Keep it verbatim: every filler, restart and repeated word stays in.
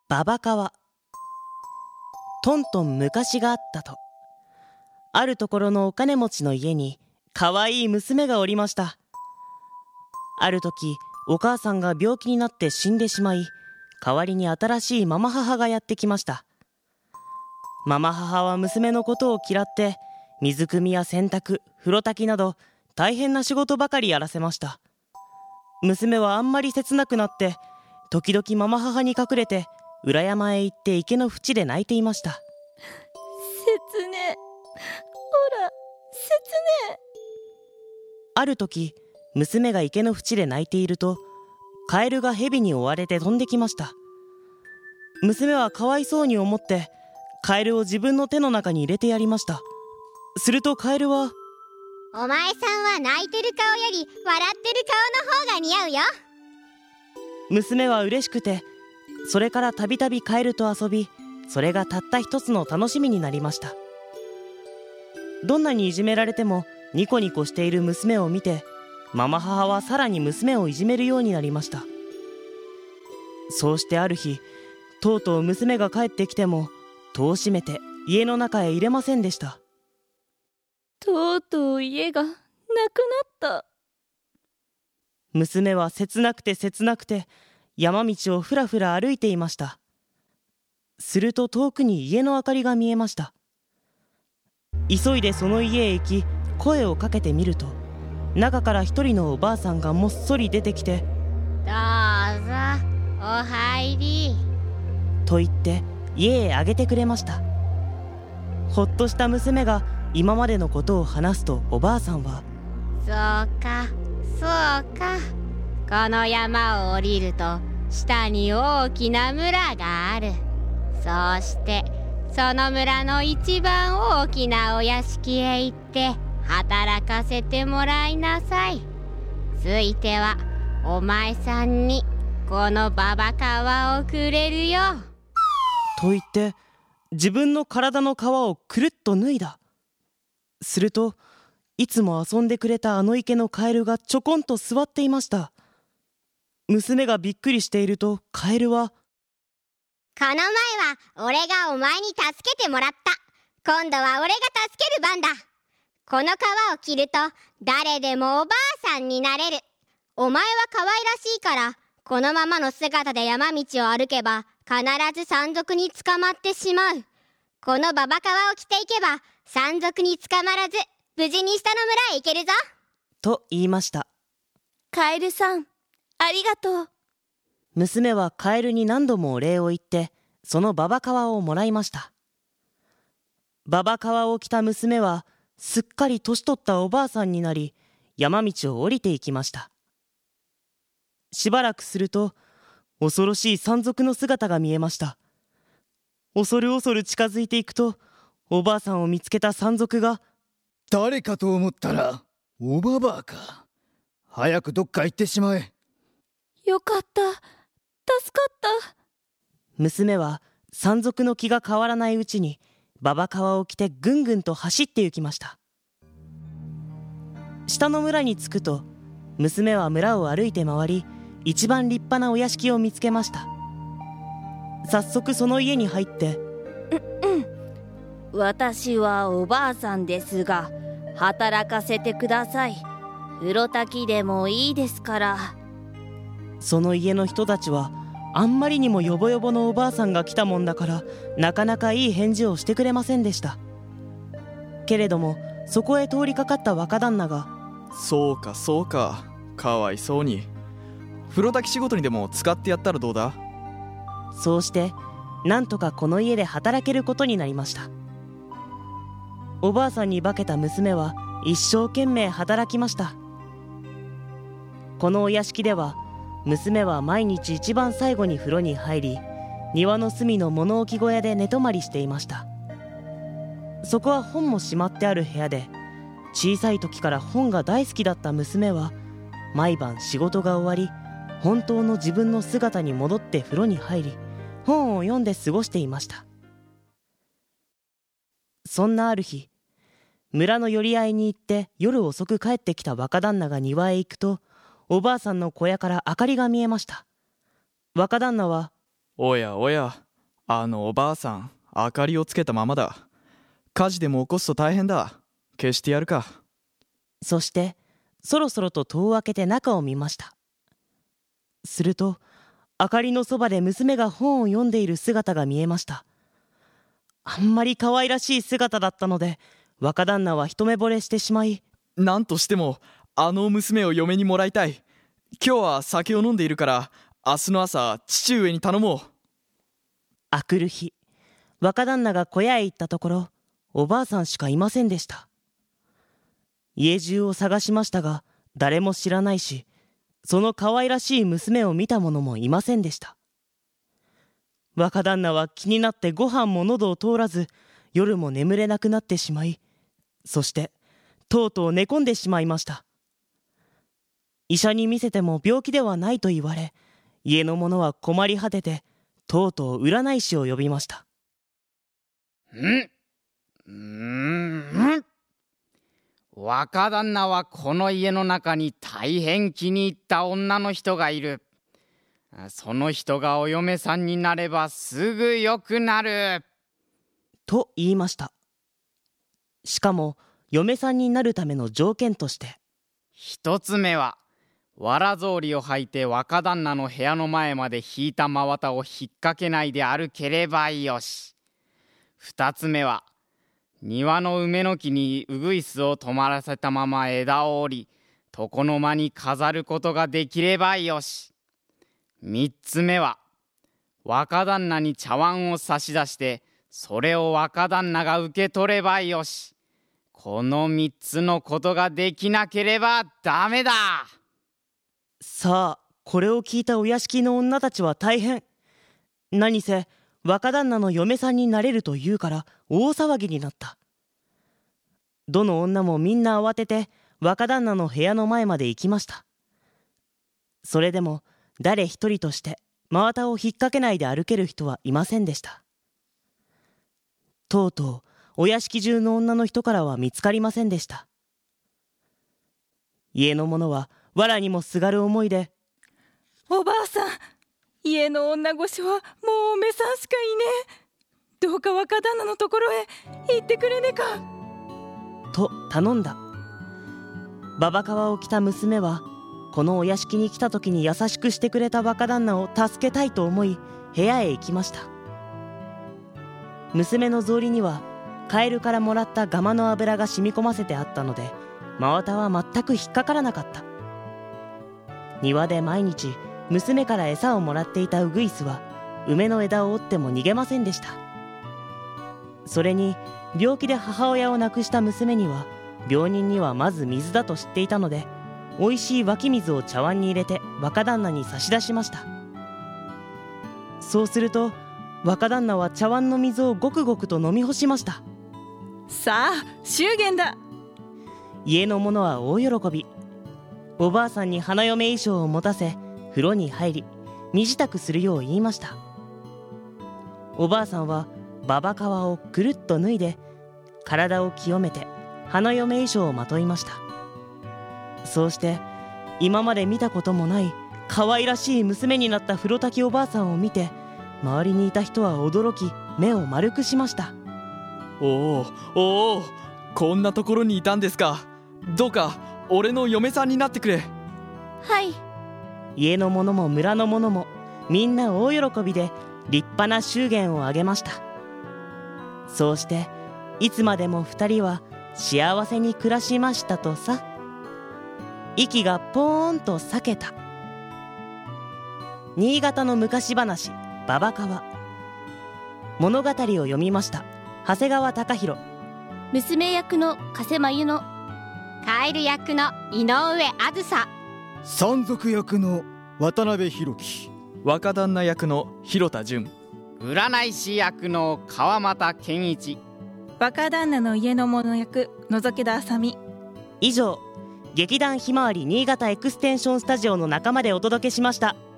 ババカワ。とんとん昔があったと、あるところのお金持ちの家にかわいい娘がおりました。ある時、お母さんが病気になって死んでしまい、代わりに新しいママ母がやってきました。ママ母は娘のことを嫌って、水汲みや洗濯、風呂炊きなど大変な仕事ばかりやらせました。娘はあんまり切なくなって、時々ママ母に隠れて裏山へ行って池の縁で泣いていました。 切ね、ほら切ね。 ある時、娘が池の縁で泣いていると、カエルが蛇に追われて飛んできました。娘はかわいそうに思ってカエルを自分の手の中に入れてやりました。するとカエルは、 お前さんは泣いてる顔より笑ってる顔の方が似合うよ。 娘は嬉しくて、それからたびたびカエルと遊び、それがたった一つの楽しみになりました。どんなにいじめられてもニコニコしている娘を見て、ママ母はさらに娘をいじめるようになりました。そうしてある日、とうとう娘が帰ってきても戸を閉めて家の中へ入れませんでした。 とうとう家がなくなった。 娘は切なくて切なくて山道をふらふら歩いていました。すると遠くに家の明かりが見えました。急いでその家へ行き、声をかけてみると、中から一人のおばあさんがもっそり出てきて、 どうぞお入りと言って家へあげてくれました。ほっとした娘が今までのことを話すと、おばあさんは、 そうかそうか、この山を降りると下に大きな村がある。そうしてその村の一番大きなお屋敷へ行って働かせてもらいなさい。ついてはお前さんにこのババカワをくれるよ。 と言って自分の体の皮をくるっと脱いだ。すると、いつも遊んでくれたあの池のカエルがちょこんと座っていました。娘がびっくりしていると、カエルは、 この前は俺がお前に助けてもらった。今度は俺が助ける番だ。この皮を切ると誰でもおばあさんになれる。お前は可愛らしいから、このままの姿で山道を歩けば必ず山賊に捕まってしまう。このババカワを着ていけば山賊に捕まらず無事に下の村へ行けるぞ。 と言いました。 カエルさん、ありがとう。 娘はカエルに何度もお礼を言って、そのババカワをもらいました。ババカワを着た娘はすっかり年取ったおばあさんになり、山道を降りていきました。しばらくすると、恐ろしい山賊の姿が見えました。恐る恐る近づいていくと、おばあさんを見つけた山賊が、 誰かと思ったらおばばあか。早くどっか行ってしまえ。 よかった、助かった。 娘は山賊の気が変わらないうちにババカワを着てぐんぐんと走って行きました。下の村に着くと、娘は村を歩いて回り、一番立派なお屋敷を見つけました。早速その家に入って、 うんうん、私はおばあさんですが、働かせてください。風呂炊きでもいいですから。 その家の人たちはあんまりにもヨボヨボのおばあさんが来たもんだから、なかなかいい返事をしてくれませんでした。けれどもそこへ通りかかった若旦那が、 そうかそうか、かわいそうに。風呂炊き仕事にでも使ってやったらどうだ。 そうしてなんとかこの家で働けることになりました。おばあさんに化けた娘は一生懸命働きました。このお屋敷では、娘は毎日一番最後に風呂に入り、庭の隅の物置小屋で寝泊まりしていました。そこは本もしまってある部屋で、小さい時から本が大好きだった娘は、毎晩仕事が終わり、本当の自分の姿に戻って風呂に入り、本を読んで過ごしていました。そんなある日、村の寄り合いに行って夜遅く帰ってきた若旦那が庭へ行くと、おばあさんの小屋から明かりが見えました。若旦那は、 おやおや、あのおばあさん明かりをつけたままだ。火事でも起こすと大変だ。消してやるか。 そしてそろそろと戸を開けて中を見ました。すると明かりのそばで娘が本を読んでいる姿が見えました。あんまり可愛らしい姿だったので、若旦那は一目惚れしてしまい、 なんとしてもあの娘を嫁にもらいたい。今日は酒を飲んでいるから明日の朝父上に頼もう。 あくる日、若旦那が小屋へ行ったところ、おばあさんしかいませんでした。家中を探しましたが誰も知らないし、その可愛らしい娘を見た者もいませんでした。若旦那は気になってご飯も喉を通らず、夜も眠れなくなってしまい、そしてとうとう寝込んでしまいました。医者に見せても病気ではないと言われ、家の者は困り果てて、とうとう占い師を呼びました。 んうーん若旦那はこの家の中に大変気に入った女の人がいる。その人がお嫁さんになればすぐ良くなる。 と言いました。しかも嫁さんになるための条件として、 一つ目はわら草履を履いて若旦那の部屋の前まで引いた真綿を引っ掛けないで歩ければよし。二つ目は庭の梅の木にウグイスを止まらせたまま枝を折り、床の間に飾ることができればよし。三つ目は若旦那に茶碗を差し出して、それを若旦那が受け取ればよし。この三つのことができなければダメだ。 さあ、これを聞いたお屋敷の女たちは大変。何せ若旦那の嫁さんになれると言うから大騒ぎになった。どの女もみんな慌てて若旦那の部屋の前まで行きました。それでも誰一人として真綿を引っ掛けないで歩ける人はいませんでした。とうとうお屋敷中の女の人からは見つかりませんでした。家の者は藁にもすがる思いで、 おばあさん、家の女御所はもうおめさんしかいねえ。どうか若旦那のところへ行ってくれねか。 と頼んだ。ババカワを着た娘はこのお屋敷に来た時に優しくしてくれた若旦那を助けたいと思い部屋へ行きました。娘の草履にはカエルからもらったガマの油が染み込ませてあったので、真綿は全く引っかからなかった。庭で毎日娘から餌をもらっていたウグイスは梅の枝を折っても逃げませんでした。それに病気で母親を亡くした娘には病人にはまず水だと知っていたので、おいしい湧き水を茶碗に入れて若旦那に差し出しました。そうすると若旦那は茶碗の水をごくごくと飲み干しました。 さあ祝言だ。 家の者は大喜び。おばあさんに花嫁衣装を持たせ風呂に入り身支度するよう言いました。おばあさんはババカワをくるっと脱いで体を清めて花嫁衣装をまといました。そうして今まで見たこともない可愛らしい娘になった風呂滝おばあさんを見て、周りにいた人は驚き目を丸くしました。 おおおお、こんなところにいたんですか。どうか俺の嫁さんになってくれ。 はい。 家の者も村の者もみんな大喜びで立派な祝言を挙げました。そうしていつまでも二人は幸せに暮らしましたとさ。息がポーンと裂けた。新潟の昔話ババカワ。物語を読みました長谷川貴弘。 娘役の加瀬真由の。 カエル役の井上あずさ。 山賊役の渡辺裕樹。 若旦那役の広田純。 占い師役の川又健一。 若旦那の家の者役野崎田あさみ。 以上、劇団ひまわり新潟エクステンションスタジオの仲間でお届けしました。